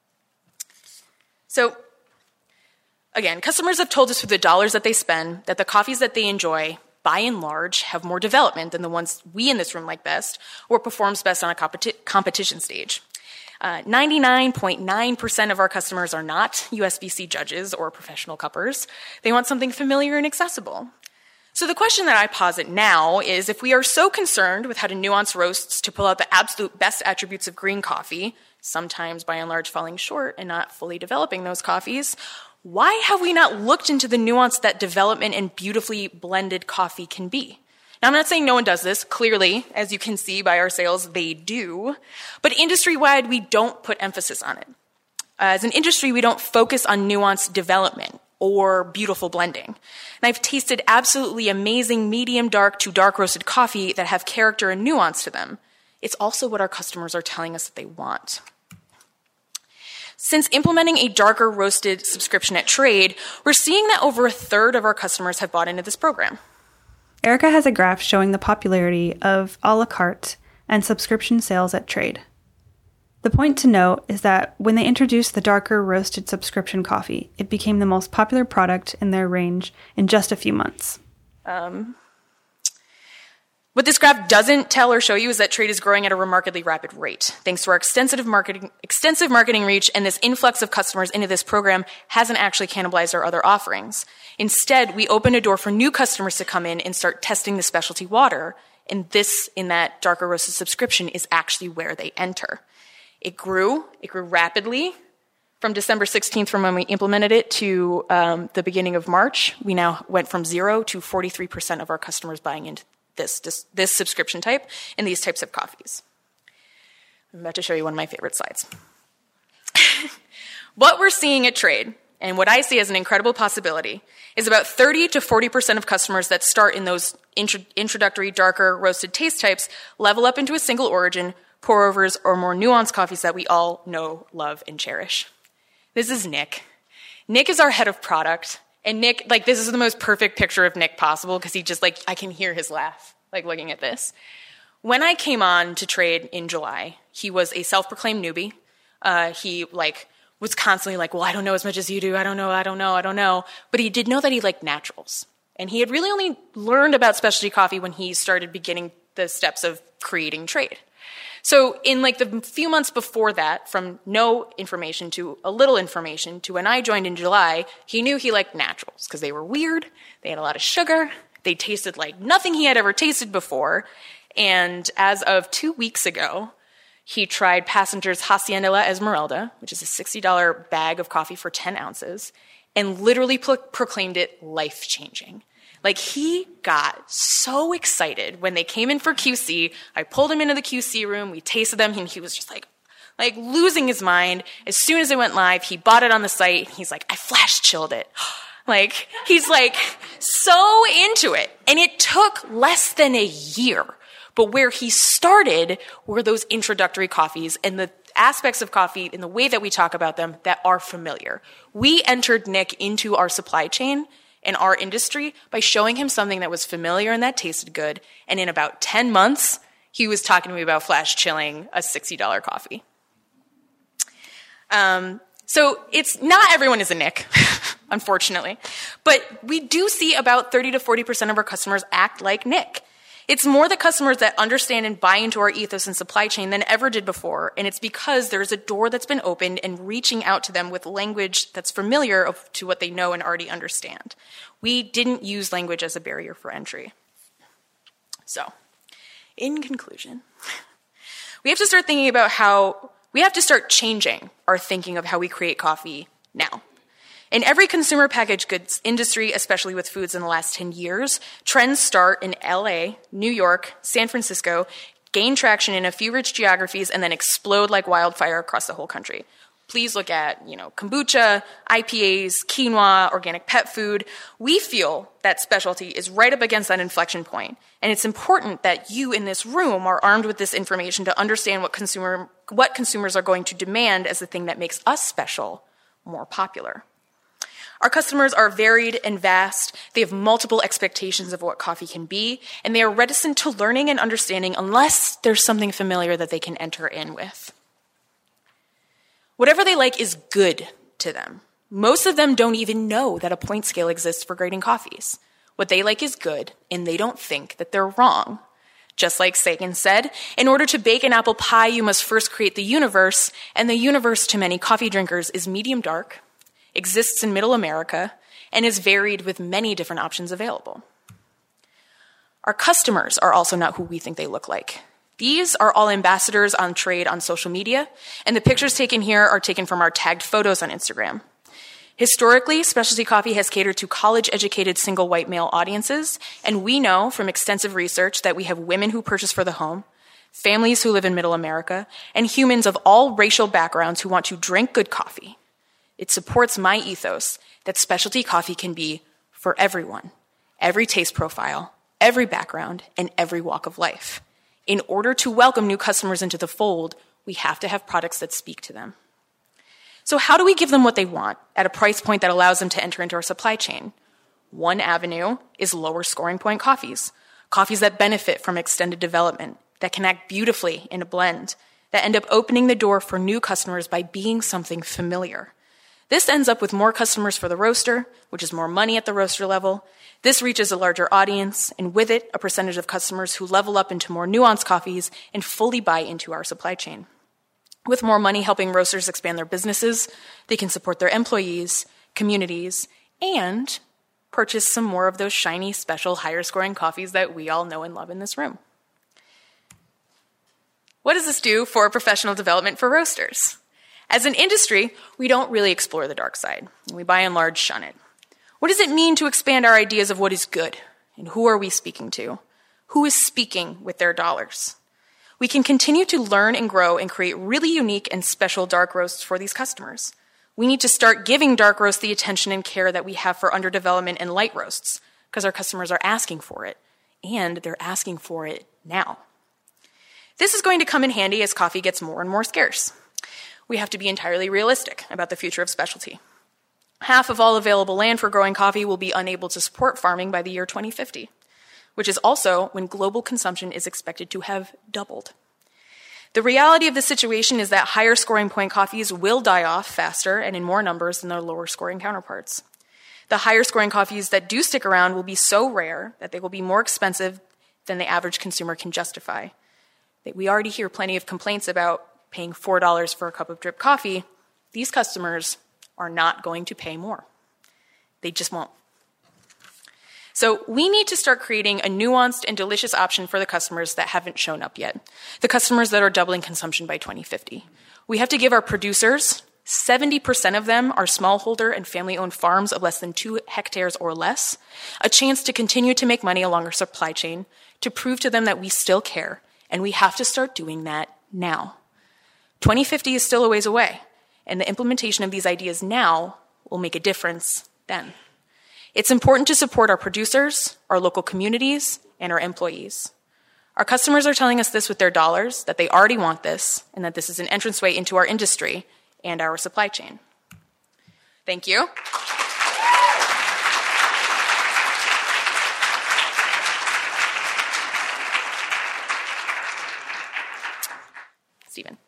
So, again, customers have told us through the dollars that they spend that the coffees that they enjoy, by and large, have more development than the ones we in this room like best or performs best on a competi- competition stage. Uh, ninety-nine point nine percent of our customers are not U S B C judges or professional cuppers. They want something familiar and accessible. So the question that I posit now is, if we are so concerned with how to nuance roasts to pull out the absolute best attributes of green coffee, sometimes by and large falling short and not fully developing those coffees, why have we not looked into the nuance that development and beautifully blended coffee can be? Now, I'm not saying no one does this. Clearly, as you can see by our sales, they do. But industry-wide, we don't put emphasis on it. As an industry, we don't focus on nuanced development or beautiful blending. And I've tasted absolutely amazing medium dark to dark roasted coffee that have character and nuance to them. It's also what our customers are telling us that they want. Since implementing a darker roasted subscription at Trade, we're seeing that over a third of our customers have bought into this program. Erica has a graph showing the popularity of a la carte and subscription sales at Trade. The point to note is that when they introduced the darker roasted subscription coffee, it became the most popular product in their range in just a few months. Um, what this graph doesn't tell or show you is that Trade is growing at a remarkably rapid rate. Thanks to our extensive marketing, extensive marketing reach, and this influx of customers into this program hasn't actually cannibalized our other offerings. Instead, we opened a door for new customers to come in and start testing the specialty water, and this, in that darker roasted subscription, is actually where they enter. It grew, it grew rapidly. From December sixteenth, from when we implemented it, to um, the beginning of March, we now went from zero to forty-three percent of our customers buying into this, this, this subscription type and these types of coffees. I'm about to show you one of my favorite slides. What we're seeing at Trade, and what I see as an incredible possibility, is about thirty to forty percent of customers that start in those intro- introductory darker roasted taste types level up into a single origin, pour-overs, or more nuanced coffees that we all know, love, and cherish. This is Nick. Nick is our head of product, and Nick, like, this is the most perfect picture of Nick possible, because he just, like, I can hear his laugh, like, looking at this. When I came on to Trade in July, he was a self-proclaimed newbie. Uh, he, like, was constantly like, well, I don't know as much as you do, I don't know, I don't know, I don't know. But he did know that he liked naturals. And he had really only learned about specialty coffee when he started beginning the steps of creating Trade. So in like the few months before that, from no information to a little information to when I joined in July, he knew he liked naturals because they were weird, they had a lot of sugar, they tasted like nothing he had ever tasted before. And as of two weeks ago, he tried Passenger's Hacienda La Esmeralda, which is a sixty dollars bag of coffee for ten ounces, and literally pro- proclaimed it life-changing. Like, he got so excited when they came in for Q C. I pulled him into the Q C room. We tasted them, and he was just like, like losing his mind. As soon as it went live, he bought it on the site. He's like, I flash chilled it. Like, he's like so into it. And it took less than a year. But where he started were those introductory coffees and the aspects of coffee in the way that we talk about them that are familiar. We entered Nick into our supply chain in our industry by showing him something that was familiar and that tasted good. And in about ten months, he was talking to me about flash chilling a sixty dollars coffee. Um, so it's not everyone is a Nick, unfortunately. But we do see about thirty to forty percent of our customers act like Nick. It's more the customers that understand and buy into our ethos and supply chain than ever did before, and it's because there's a door that's been opened and reaching out to them with language that's familiar of, to what they know and already understand. We didn't use language as a barrier for entry. So, in conclusion, we have to start thinking about how, we have to start changing our thinking of how we create coffee now. In every consumer packaged goods industry, especially with foods in the last ten years, trends start in L A, New York, San Francisco, gain traction in a few rich geographies, and then explode like wildfire across the whole country. Please look at, you know, kombucha, I P As, quinoa, organic pet food. We feel that specialty is right up against that inflection point, and it's important that you in this room are armed with this information to understand what consumer, what consumers are going to demand as the thing that makes us special more popular. Our customers are varied and vast. They have multiple expectations of what coffee can be, and they are reticent to learning and understanding unless there's something familiar that they can enter in with. Whatever they like is good to them. Most of them don't even know that a point scale exists for grading coffees. What they like is good, and they don't think that they're wrong. Just like Sagan said, in order to bake an apple pie, you must first create the universe, and the universe to many coffee drinkers is medium dark, exists in middle America, and is varied with many different options available. Our customers are also not who we think they look like. These are all ambassadors on trade on social media, and the pictures taken here are taken from our tagged photos on Instagram. Historically, specialty coffee has catered to college-educated single white male audiences, and we know from extensive research that we have women who purchase for the home, families who live in middle America, and humans of all racial backgrounds who want to drink good coffee. It supports my ethos that specialty coffee can be for everyone, every taste profile, every background, and every walk of life. In order to welcome new customers into the fold, we have to have products that speak to them. So how do we give them what they want at a price point that allows them to enter into our supply chain? One avenue is lower scoring point coffees, coffees that benefit from extended development, that can act beautifully in a blend, that end up opening the door for new customers by being something familiar. This ends up with more customers for the roaster, which is more money at the roaster level. This reaches a larger audience, and with it, a percentage of customers who level up into more nuanced coffees and fully buy into our supply chain. With more money helping roasters expand their businesses, they can support their employees, communities, and purchase some more of those shiny, special, higher-scoring coffees that we all know and love in this room. What does this do for professional development for roasters? As an industry, we don't really explore the dark side. We by and large shun it. What does it mean to expand our ideas of what is good? And who are we speaking to? Who is speaking with their dollars? We can continue to learn and grow and create really unique and special dark roasts for these customers. We need to start giving dark roasts the attention and care that we have for underdevelopment and light roasts, because our customers are asking for it, and they're asking for it now. This is going to come in handy as coffee gets more and more scarce. We have to be entirely realistic about the future of specialty. Half of all available land for growing coffee will be unable to support farming by the year twenty fifty, which is also when global consumption is expected to have doubled. The reality of the situation is that higher scoring point coffees will die off faster and in more numbers than their lower scoring counterparts. The higher scoring coffees that do stick around will be so rare that they will be more expensive than the average consumer can justify. We already hear plenty of complaints about paying four dollars for a cup of drip coffee. These customers are not going to pay more. They just won't. So we need to start creating a nuanced and delicious option for the customers that haven't shown up yet, the customers that are doubling consumption by twenty fifty. We have to give our producers, seventy percent of them are smallholder and family-owned farms of less than two hectares or less, a chance to continue to make money along our supply chain, to prove to them that we still care, and we have to start doing that now. twenty fifty is still a ways away, and the implementation of these ideas now will make a difference then. It's important to support our producers, our local communities, and our employees. Our customers are telling us this with their dollars, that they already want this, and that this is an entranceway into our industry and our supply chain. Thank you. Stephen.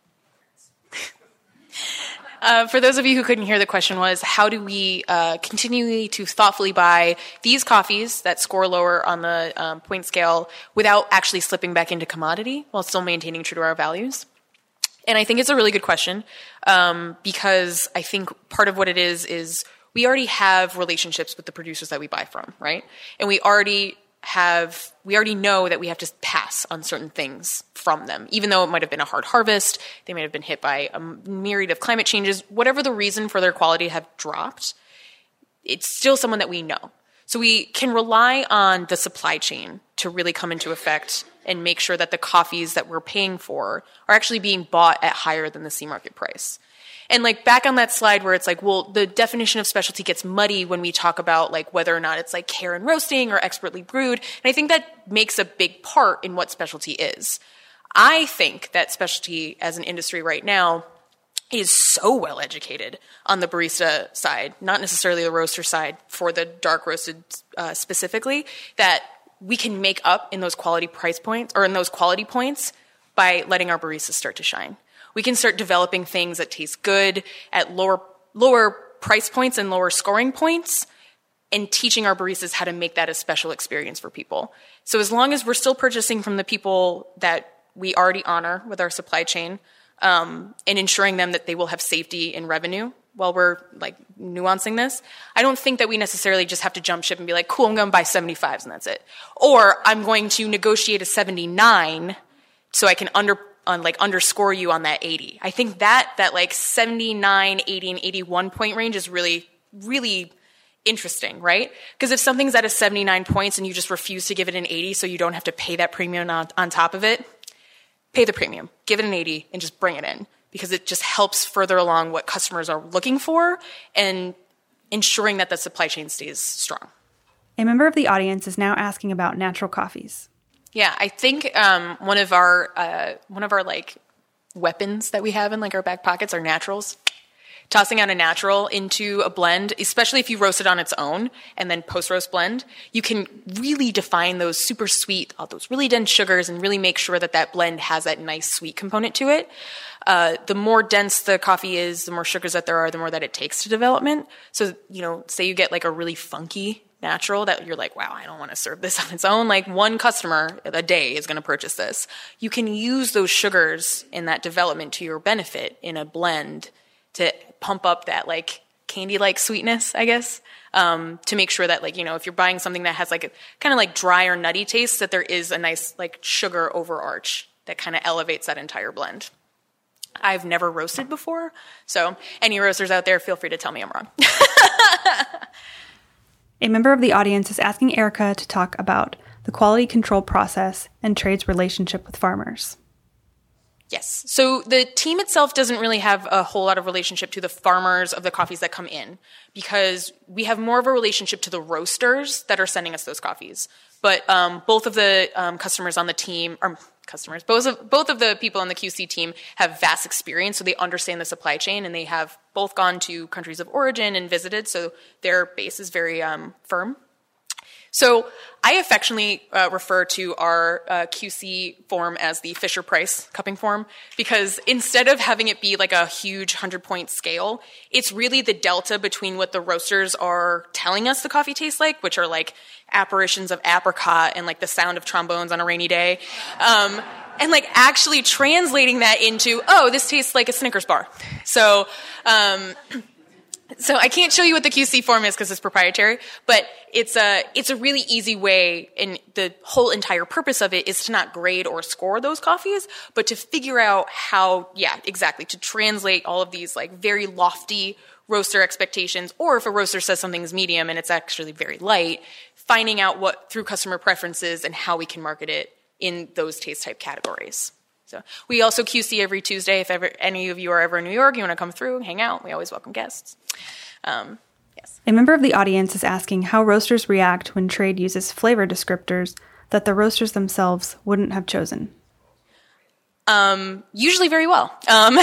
Uh, for those of you who couldn't hear, the question was, how do we uh, continually to thoughtfully buy these coffees that score lower on the um, point scale without actually slipping back into commodity while still maintaining true to our values? And I think it's a really good question um, because I think part of what it is is we already have relationships with the producers that we buy from, right? And we already have, we already know that we have to pass on certain things from them, even though it might have been a hard harvest, they might have been hit by a myriad of climate changes, whatever the reason for their quality have dropped, it's still someone that we know. So we can rely on the supply chain to really come into effect and make sure that the coffees that we're paying for are actually being bought at higher than the C market price. And like back on that slide where it's like, well, the definition of specialty gets muddy when we talk about like whether or not it's like care and roasting or expertly brewed. And I think that makes a big part in what specialty is. I think that specialty as an industry right now is so well educated on the barista side, not necessarily the roaster side for the dark roasted uh, specifically, that we can make up in those quality price points or in those quality points by letting our baristas start to shine. We can start developing things that taste good at lower lower price points and lower scoring points and teaching our baristas how to make that a special experience for people. So as long as we're still purchasing from the people that we already honor with our supply chain um, and ensuring them that they will have safety and revenue while we're like nuancing this, I don't think that we necessarily just have to jump ship and be like, cool, I'm going to buy seventy-fives and that's it. Or I'm going to negotiate a seventy-nine so I can under on like underscore you on that eighty. I think that that like seventy-nine, eighty, and eighty-one point range is really, really interesting, right? Because if something's at a seventy-nine points and you just refuse to give it an eighty so you don't have to pay that premium on, on top of it, pay the premium, give it an eighty, and just bring it in. Because it just helps further along what customers are looking for and ensuring that the supply chain stays strong. A member of the audience is now asking about natural coffees. Yeah, I think um, one of our uh, one of our like weapons that we have in like our back pockets are naturals. Tossing out a natural into a blend, especially if you roast it on its own and then post-roast blend, you can really define those super sweet, all those really dense sugars and really make sure that that blend has that nice sweet component to it. Uh, the more dense the coffee is, the more sugars that there are, the more that it takes to development. So, you know, say you get like a really funky natural that you're like, wow, I don't want to serve this on its own. Like one customer a day is going to purchase this. You can use those sugars in that development to your benefit in a blend to pump up that like candy-like sweetness, I guess, um, to make sure that like, you know, if you're buying something that has like a kind of like dry or nutty taste, that there is a nice like sugar overarch that kind of elevates that entire blend. I've never roasted before, so any roasters out there, feel free to tell me I'm wrong. A member of the audience is asking Erica to talk about the quality control process and trade's relationship with farmers. Yes. So the team itself doesn't really have a whole lot of relationship to the farmers of the coffees that come in because we have more of a relationship to the roasters that are sending us those coffees. But um, both of the um, customers on the team, or customers, both of, both of the people on the Q C team have vast experience, so they understand the supply chain, and they have both gone to countries of origin and visited, so their base is very um, firm. So I affectionately uh, refer to our uh, Q C form as the Fisher-Price cupping form because instead of having it be like a huge hundred-point scale, it's really the delta between what the roasters are telling us the coffee tastes like, which are like apparitions of apricot and like the sound of trombones on a rainy day, um, and like actually translating that into, oh, this tastes like a Snickers bar. So... Um, So I can't show you what the Q C form is because it's proprietary, but it's a, it's a really easy way, and the whole entire purpose of it is to not grade or score those coffees, but to figure out how, yeah, exactly, to translate all of these like very lofty roaster expectations, or if a roaster says something's medium and it's actually very light, finding out what through customer preferences and how we can market it in those taste type categories. So we also Q C every Tuesday. If ever any of you are ever in New York, you want to come through, hang out, we always welcome guests. Um, yes. A member of the audience is asking how roasters react when trade uses flavor descriptors that the roasters themselves wouldn't have chosen. Um, usually very well. Um,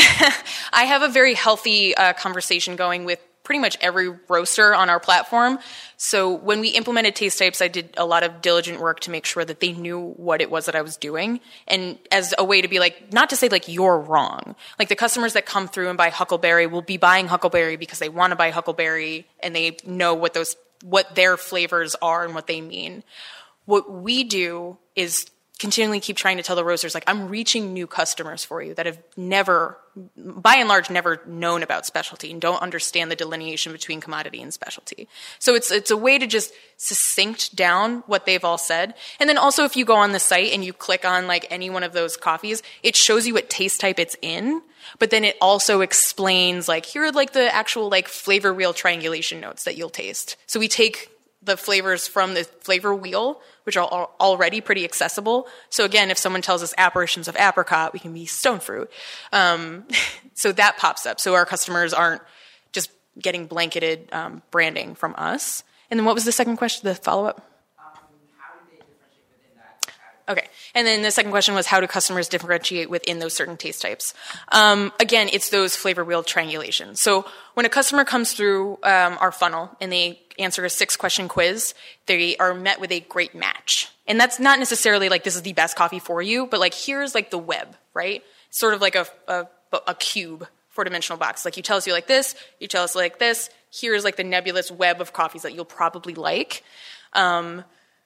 I have a very healthy uh, conversation going with pretty much every roaster on our platform. So when we implemented taste types, I did a lot of diligent work to make sure that they knew what it was that I was doing. And as a way to be like, not to say like, you're wrong. Like the customers that come through and buy Huckleberry will be buying Huckleberry because they want to buy Huckleberry and they know what those, what their flavors are and what they mean. What we do is continually keep trying to tell the roasters, like, I'm reaching new customers for you that have never, by and large, never known about specialty and don't understand the delineation between commodity and specialty. So it's it's a way to just succinct down what they've all said. And then also if you go on the site and you click on like any one of those coffees, it shows you what taste type it's in, but then it also explains like, here are like the actual like flavor wheel triangulation notes that you'll taste. So we take the flavors from the flavor wheel, which are already pretty accessible. So again, if someone tells us apparitions of apricot, we can be stone fruit. Um, so that pops up. So our customers aren't just getting blanketed um, branding from us. And then what was the second question, the follow-up? Um, how do they differentiate within that category? Okay. And then the second question was, how do customers differentiate within those certain taste types? Um, again, it's those flavor wheel triangulations. So when a customer comes through um, our funnel and they answer a six-question quiz, they are met with a great match. And that's not necessarily like this is the best coffee for you, but like here's like the web, right? It's sort of like a, a, a cube, four-dimensional box. Like you tell us you like this, you tell us like this, here's like the nebulous web of coffees that you'll probably like. Um,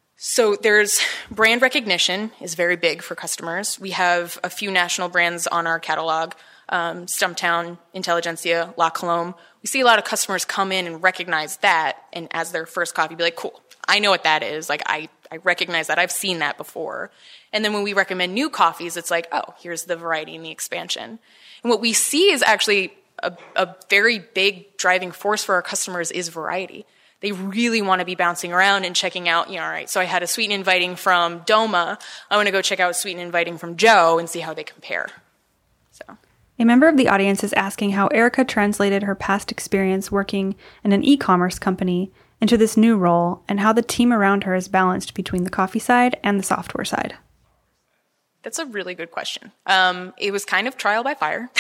so there's brand recognition is very big for customers. We have a few national brands on our catalog, um, Stumptown, Intelligentsia, La Colombe. We see a lot of customers come in and recognize that, and as their first coffee, be like, cool, I know what that is. Like, I, I recognize that. I've seen that before. And then when we recommend new coffees, it's like, oh, here's the variety and the expansion. And what we see is actually a, a very big driving force for our customers is variety. They really want to be bouncing around and checking out, you know, all right, so I had a sweet and inviting from Doma. I want to go check out sweet and inviting from Joe and see how they compare. So. A member of the audience is asking how Erica translated her past experience working in an e-commerce company into this new role and how the team around her is balanced between the coffee side and the software side. That's a really good question. Um, it was kind of trial by fire.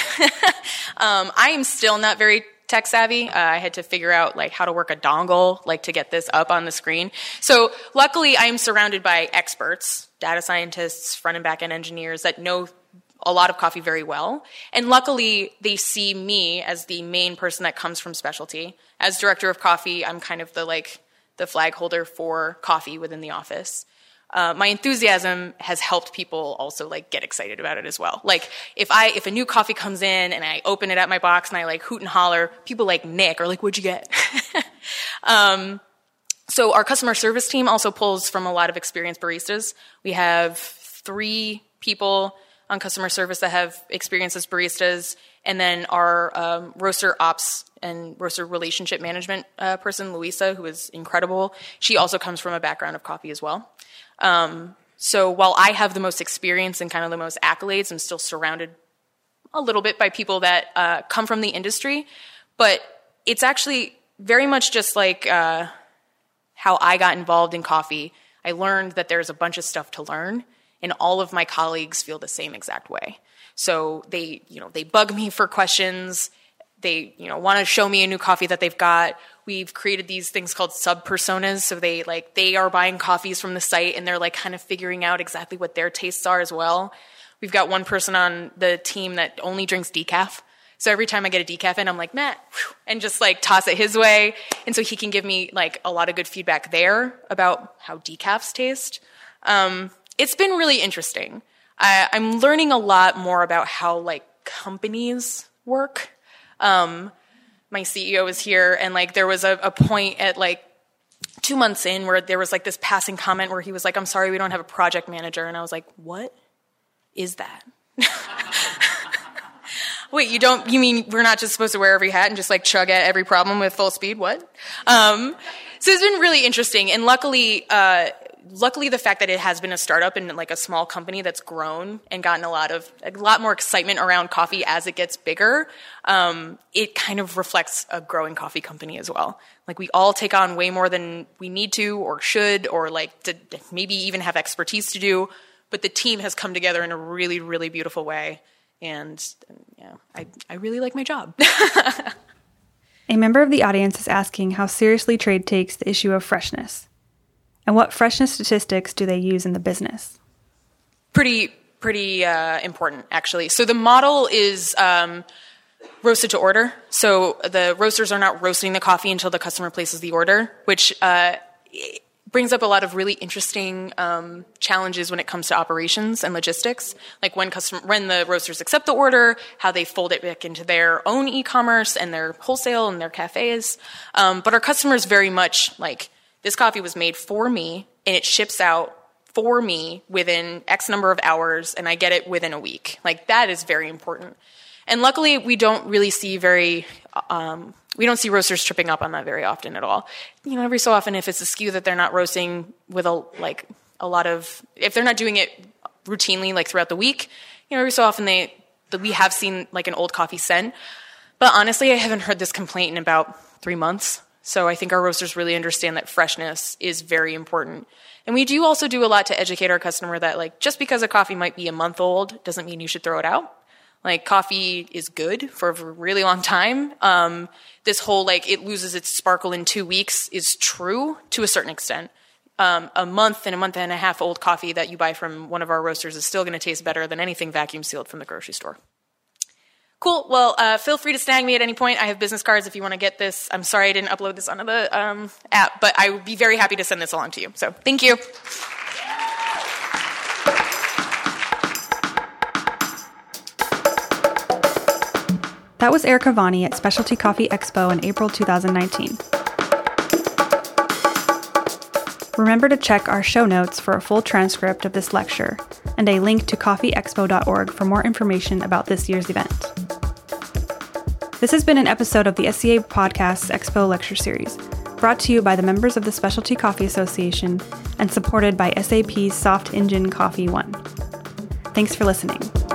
um, I am still not very tech savvy. Uh, I had to figure out like how to work a dongle, like to get this up on the screen. So luckily I'm surrounded by experts, data scientists, front and back end engineers that know a lot of coffee very well. And luckily, they see me as the main person that comes from specialty. As director of coffee, I'm kind of the like the flag holder for coffee within the office. Uh, my enthusiasm has helped people also like get excited about it as well. Like if I if a new coffee comes in and I open it at my box and I like hoot and holler, people like Nick are like, "What'd you get?" um, so our customer service team also pulls from a lot of experienced baristas. We have three people on customer service that have experience as baristas, and then our um, roaster ops and roaster relationship management uh, person, Louisa, who is incredible. She also comes from a background of coffee as well. Um, so while I have the most experience and kind of the most accolades, I'm still surrounded a little bit by people that uh, come from the industry, but it's actually very much just like uh, how I got involved in coffee. I learned that there's a bunch of stuff to learn, and all of my colleagues feel the same exact way. So they, you know, they bug me for questions. They, you know, want to show me a new coffee that they've got. We've created these things called sub-personas. So they like, they are buying coffees from the site and they're like kind of figuring out exactly what their tastes are as well. We've got one person on the team that only drinks decaf. So every time I get a decaf in, I'm like, Matt, and just like toss it his way. And so he can give me like a lot of good feedback there about how decafs taste. Um, It's been really interesting. I, I'm learning a lot more about how like companies work. Um, my C E O is here, and like there was a, a point at like two months in where there was like this passing comment where he was like, I'm sorry, we don't have a project manager. And I was like, what is that? Wait, you don't, you mean we're not just supposed to wear every hat and just like chug at every problem with full speed? What? Um, so it's been really interesting. And luckily, uh, luckily the fact that it has been a startup and like a small company that's grown and gotten a lot of, a lot more excitement around coffee as it gets bigger, um, it kind of reflects a growing coffee company as well. Like we all take on way more than we need to or should, or like to maybe even have expertise to do. But the team has come together in a really, really beautiful way. And yeah, I, I really like my job. A member of the audience is asking how seriously trade takes the issue of freshness, and what freshness statistics do they use in the business? Pretty, pretty uh, important, actually. So the model is um, roasted to order. So the roasters are not roasting the coffee until the customer places the order, which uh, brings up a lot of really interesting um, challenges when it comes to operations and logistics, like when customer, when the roasters accept the order, how they fold it back into their own e-commerce and their wholesale and their cafes. Um, but our customers very much like, this coffee was made for me and it ships out for me within X number of hours and I get it within a week. Like that is very important. And luckily we don't really see very, um, we don't see roasters tripping up on that very often at all. You know, every so often if it's a S K U that they're not roasting with a, like a lot of, if they're not doing it routinely, like throughout the week, you know, every so often they, we have seen like an old coffee scent. But honestly, I haven't heard this complaint in about three months. So I think our roasters really understand that freshness is very important. And we do also do a lot to educate our customer that like, just because a coffee might be a month old doesn't mean you should throw it out. Like coffee is good for a really long time. Um, this whole like it loses its sparkle in two weeks is true to a certain extent. Um, a month and a month and a half old coffee that you buy from one of our roasters is still going to taste better than anything vacuum sealed from the grocery store. Cool. Well, uh, feel free to snag me at any point. I have business cards if you want to get this. I'm sorry I didn't upload this onto the um, app, but I would be very happy to send this along to you. So thank you. That was Erica Vani at Specialty Coffee Expo in April two thousand nineteen. Remember to check our show notes for a full transcript of this lecture and a link to coffee expo dot org for more information about this year's event. This has been an episode of the S C A Podcast's Expo Lecture Series, brought to you by the members of the Specialty Coffee Association and supported by S A P's Soft Engine Coffee One. Thanks for listening.